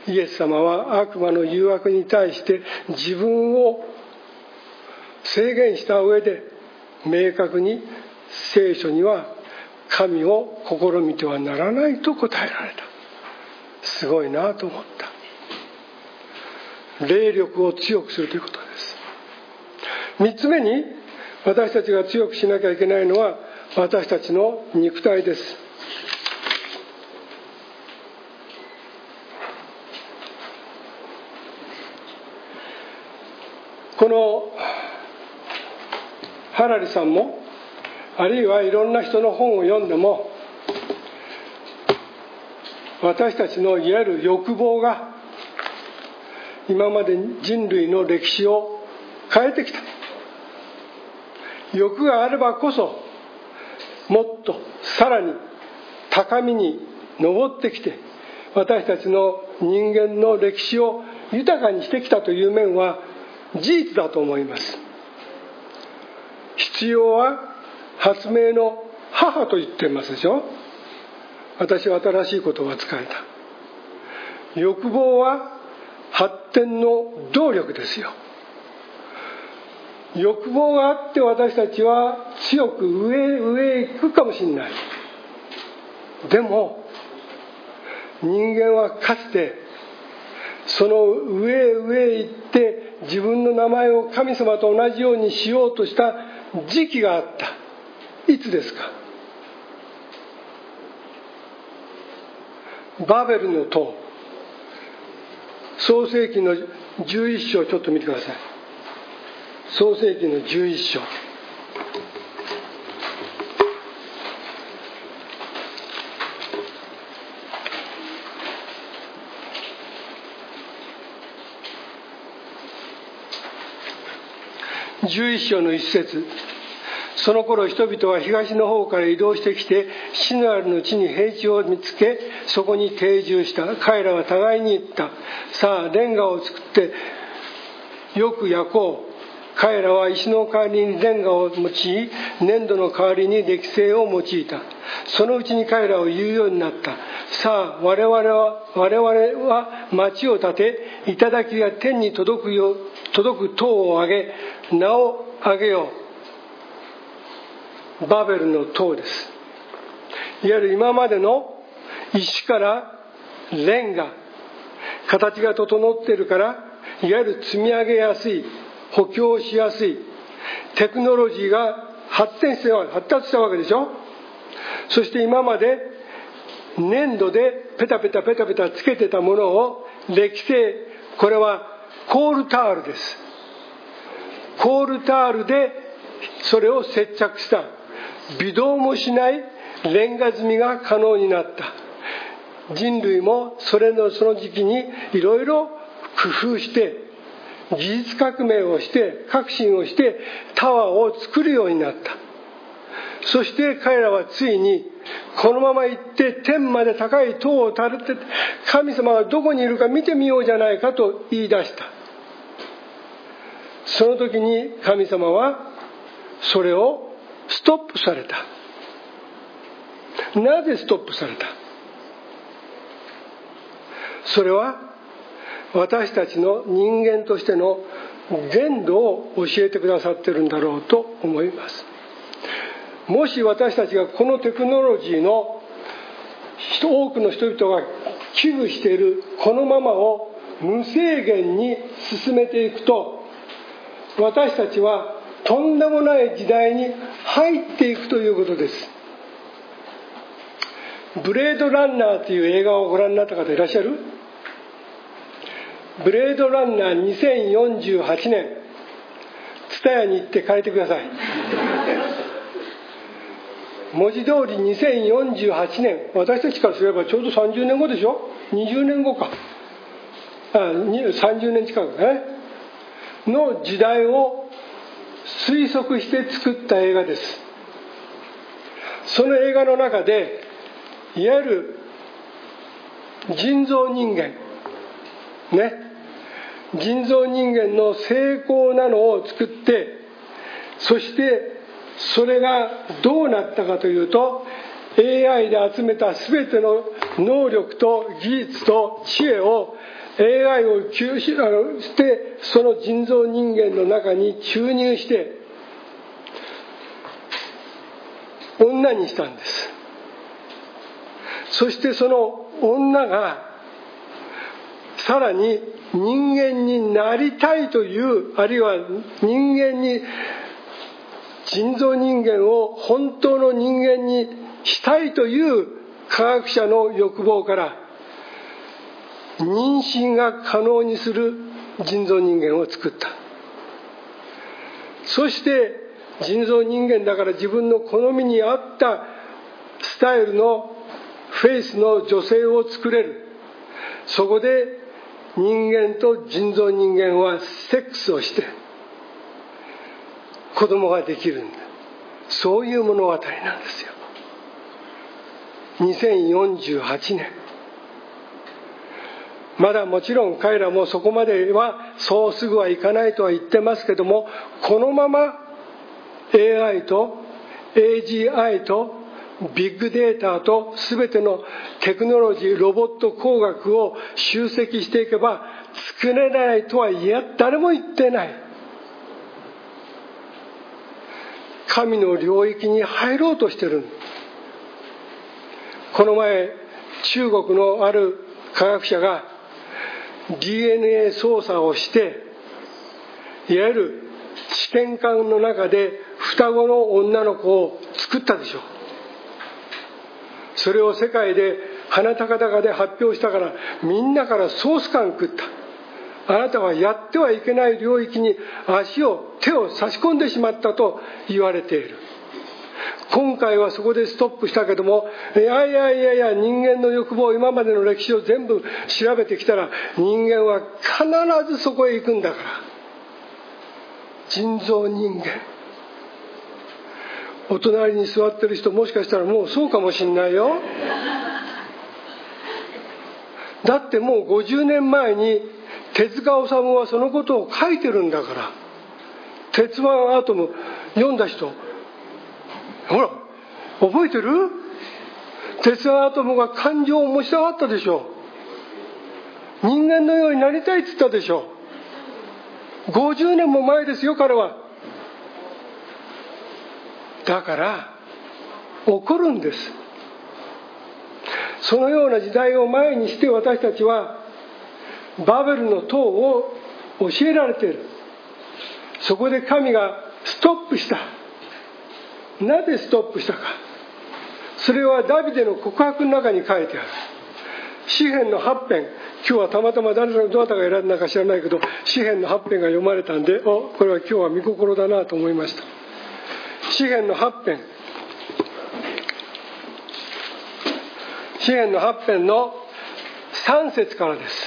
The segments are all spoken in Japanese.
イエス様は悪魔の誘惑に対して自分を制限した上で、明確に聖書には神を試みてはならないと答えられた。すごいなと思った。霊力を強くするということです。3つ目に、私たちが強くしなきゃいけないのは私たちの肉体です。このハラリさんも、あるいはいろんな人の本を読んでも、私たちのいわゆる欲望が今まで人類の歴史を変えてきた。欲があればこそ、もっとさらに高みに登ってきて、私たちの人間の歴史を豊かにしてきたという面は事実だと思います。必要は発明の母と言ってますでしょ。私は新しい言葉を使えた。欲望は発展の動力ですよ。欲望があって私たちは強く上へ行くかもしれない。でも人間はかつてその上へ行って自分の名前を神様と同じようにしようとした時期があった。いつですか？バベルの塔、創世記の11章、ちょっと見てください。創世記の11章。11章の一節。その頃人々は東の方から移動してきて、シヌアルの地に平地を見つけ、そこに定住した。彼らは互いに言った。さあレンガを作ってよく焼こう。彼らは石の代わりにレンガを用い、粘土の代わりに礫製を用いた。そのうちに彼らは言うようになった。さあ我々は町を建て、頂が天に届く塔を上げ、名を上げよう。バベルの塔です。いわゆる今までの石からレンガ、形が整っているから、いわゆる積み上げやすい、補強しやすい、テクノロジーが発達したわけでしょ。そして今まで粘土でペタペタつけてたものを礫製、これはコールタールです。コールタールでそれを接着した。微動もしないレンガ積みが可能になった。人類もその時期にいろいろ工夫して、技術革命をして革新をしてタワーを作るようになった。そして彼らはついにこのまま行って天まで高い塔を建てて、神様がどこにいるか見てみようじゃないかと言い出した。その時に神様はそれをストップされた。なぜストップされた？それは私たちの人間としての限度を教えてくださっているんだろうと思います。もし私たちがこのテクノロジーの多くの人々が危惧しているこのままを無制限に進めていくと、私たちはとんでもない時代に入っていくということです。ブレードランナーという映画をご覧になった方いらっしゃる？ブレードランナー2048年、TSUTAYAに行って借りてください。文字通り2048年、私たちからすればちょうど30年後でしょ。20年後か、30年近くねの時代を推測して作った映画です。その映画の中でいわゆる人造人間ね、人造人間の精巧なのを作って、そしてそれがどうなったかというと、AI で集めた全ての能力と技術と知恵を AI をしてその人造人間の中に注入して女にしたんです。そしてその女がさらに人間になりたいという、あるいは人間に人造人間を本当の人間にしたいという科学者の欲望から妊娠が可能にする人造人間を作った。そして人造人間だから自分の好みに合ったスタイルのフェイスの女性を作れる。そこで人間と人造人間はセックスをして子供ができるんだ。そういう物語なんですよ。2048年。まだもちろん彼らもそこまではそうすぐはいかないとは言ってますけども、このまま AI と AGI とビッグデータと全てのテクノロジー、ロボット工学を集積していけば作れないとは誰も言ってない。神の領域に入ろうとしてる。この前中国のある科学者が DNA 操作をしていわゆる試験管の中で双子の女の子を作ったでしょう。それを世界で鼻高々で発表したからみんなからソース感食った。あなたはやってはいけない領域に手を差し込んでしまったと言われている。今回はそこでストップしたけども、いや人間の欲望、今までの歴史を全部調べてきたら人間は必ずそこへ行くんだから。人造人間。お隣に座ってる人もしかしたらもうそうかもしんないよ。だってもう50年前に手塚治虫はそのことを書いてるんだから。鉄腕アトム読んだ人、ほら覚えてる？鉄腕アトムが感情を持ちたがったでしょ。人間のようになりたいって言ったでしょ。50年も前ですよ、彼は。だから怒るんです。そのような時代を前にして私たちはバベルの塔を教えられている。そこで神がストップした。なぜストップしたか。それはダビデの告白の中に書いてある。詩編の8編、今日はたまたまどなたが選んだか知らないけど詩編の8編が読まれたんで、これは今日は見心だなと思いました。詩編の8編、詩編の8編の3節からです。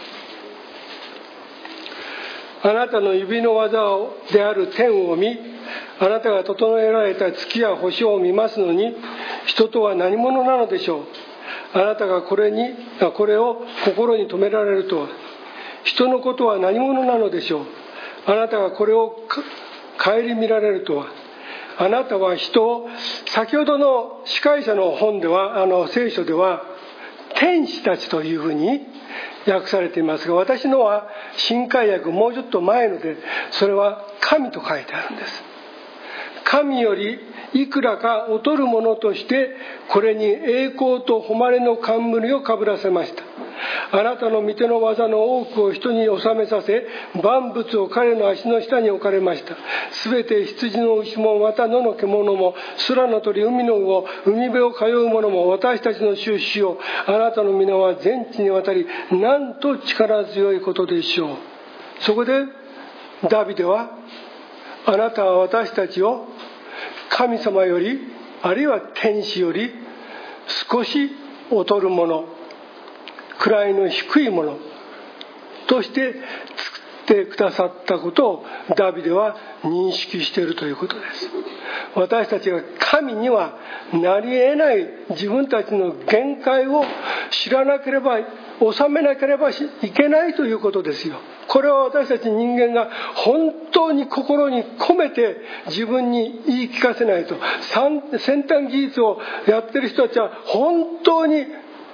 あなたの指の技である天を見、あなたが整えられた月や星を見ますのに、人とは何者なのでしょう。あなたがこれを心に留められるとは。人のことは何者なのでしょう。あなたがこれを顧みられるとは。あなたは人を、先ほどの司会者の本では聖書では天使たちというふうに訳されていますが、私のは新海訳もうちょっと前ので、それは神と書いてあるんです。神よりいくらか劣るものとしてこれに栄光と誉れの冠をかぶらせました。あなたの御手の技の多くを人に収めさせ、万物を彼の足の下に置かれました。すべて羊の牛もまた野の獣も空の鳥、海の魚、海辺を通う者も私たちの主よ、あなたの皆は全地にわたりなんと力強いことでしょう。そこでダビデは、あなたは私たちを神様より、あるいは天使より少し劣るもの、位の低いものとして作ってくださったことをダビデは認識しているということです。私たちが神にはなり得ない自分たちの限界を知らなければ、収めなければいけないということですよ。これは私たち人間が本当に心に込めて自分に言い聞かせないと。先端技術をやってる人たちは本当に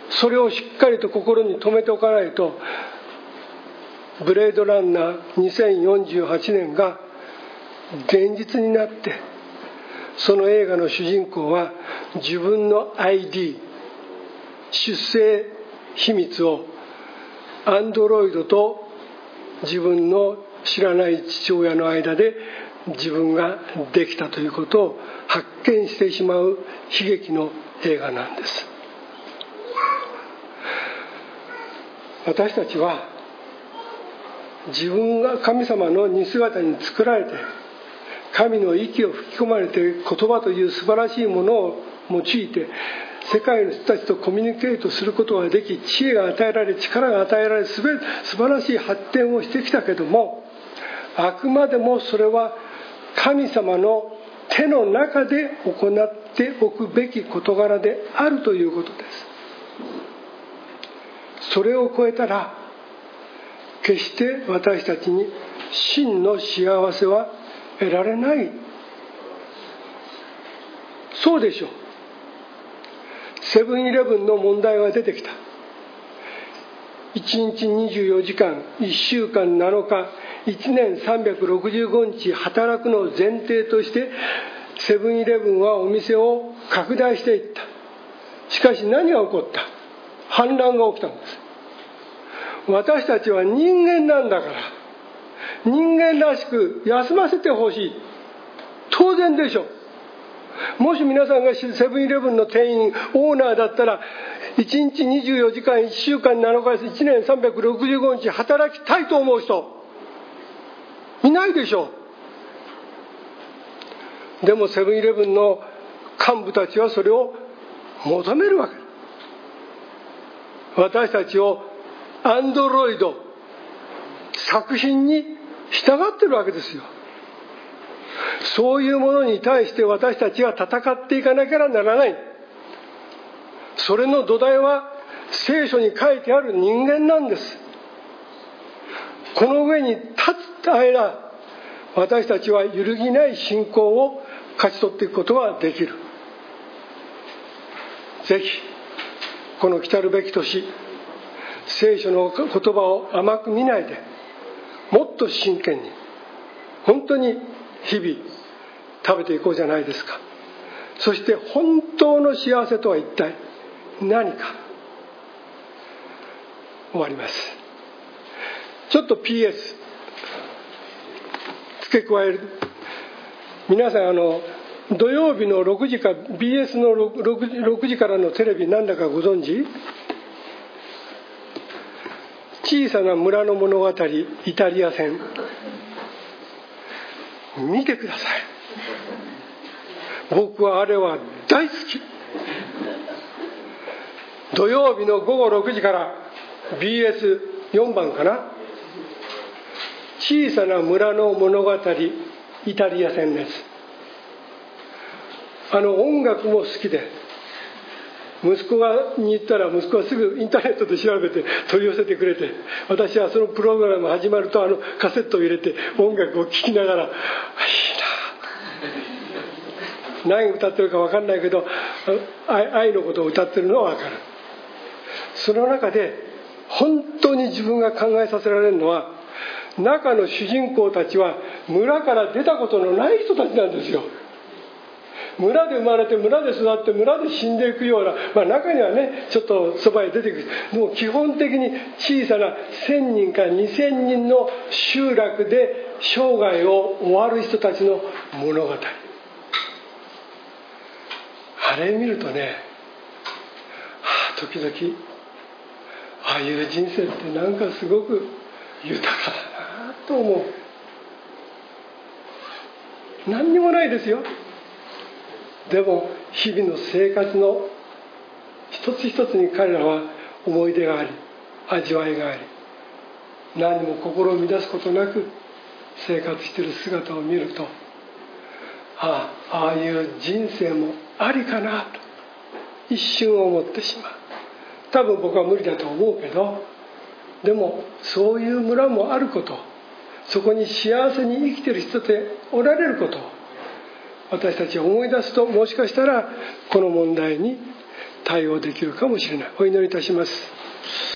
それをしっかりと心に留めておかないと、ブレードランナー2048年が現実になって、その映画の主人公は自分の ID、 出生秘密をアンドロイドと自分の知らない父親の間で自分ができたということを発見してしまう悲劇の映画なんです。私たちは自分が神様の似姿に作られて、神の息を吹き込まれて、言葉という素晴らしいものを用いて世界の人たちとコミュニケートすることができ、知恵が与えられ、力が与えられ、素晴らしい発展をしてきたけども、あくまでもそれは神様の手の中で行っておくべき事柄であるということです。それを超えたら決して私たちに真の幸せは得られない。そうでしょう。セブンイレブンの問題が出てきた。1日24時間、1週間7日、1年365日働くのを前提としてセブンイレブンはお店を拡大していった。しかし何が起こった？反乱が起きたんです。私たちは人間なんだから、人間らしく休ませてほしい。当然でしょ。もし皆さんがセブンイレブンの店員、オーナーだったら、1日24時間、1週間7日、1年365日働きたいと思う人いないでしょう。でもセブンイレブンの幹部たちはそれを求めるわけ。私たちをアンドロイド作品に従ってるわけですよ。そういうものに対して私たちは戦っていかなきゃならない。それの土台は聖書に書いてある人間なんです。この上に立つ間、私たちは揺るぎない信仰を勝ち取っていくことができる。ぜひこの来たるべき年、聖書の言葉を甘く見ないで、もっと真剣に本当に日々食べていこうじゃないですか。そして本当の幸せとは一体何か。終わります。ちょっと PS 付け加える。皆さん土曜日の6時か BS の 6時からのテレビなんだかご存知？小さな村の物語、イタリア戦。見てください。僕はあれは大好き。土曜日の午後6時から BS4 番かな。小さな村の物語、イタリア戦です。音楽も好きで、息子に言ったら息子はすぐインターネットで調べて取り寄せてくれて、私はそのプログラム始まるとカセットを入れて音楽を聴きながら、いいな、何歌ってるか分かんないけど愛のことを歌ってるのは分かる。その中で本当に自分が考えさせられるのは、中の主人公たちは村から出たことのない人たちなんですよ。村で生まれて村で育って村で死んでいくような、中にはねちょっとそばへ出てくる。でも基本的に小さな1000人か2000人の集落で生涯を終わる人たちの物語。あれ見るとね、時々ああいう人生ってなんかすごく豊かだなと思う。何にもないですよ。でも日々の生活の一つ一つに彼らは思い出があり、味わいがあり、何も心を乱すことなく生活している姿を見ると、ああいう人生もありかなと一瞬思ってしまう。多分僕は無理だと思うけど、でもそういう村もあること、そこに幸せに生きている人でおられることを私たちは思い出すと、もしかしたらこの問題に対応できるかもしれない。お祈りいたします。